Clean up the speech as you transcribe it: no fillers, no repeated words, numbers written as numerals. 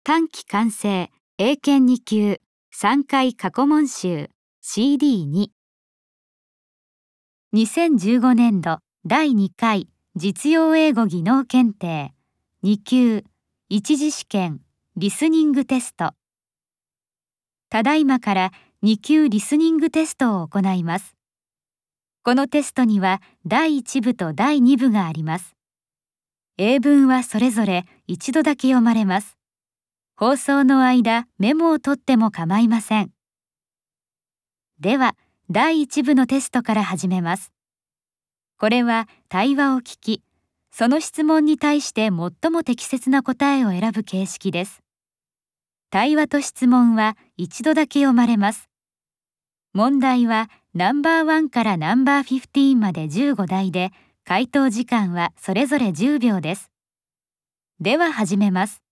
短期完成英検2級3回過去問集 CD2 2015年度第2回実用英語技能検定2級一次試験リスニングテスト。ただいまから2級リスニングテストを行います。このテストには第1部と第2部があります。英文はそれぞれ一度だけ読まれます。放送の間メモを取っても構いません。では第1部のテストから始めます。これは対話を聞き、その質問に対して最も適切な答えを選ぶ形式です。対話と質問は一度だけ読まれます。問題はナンバー1からナンバー15まで15題で、回答時間はそれぞれ10秒です。では始めます。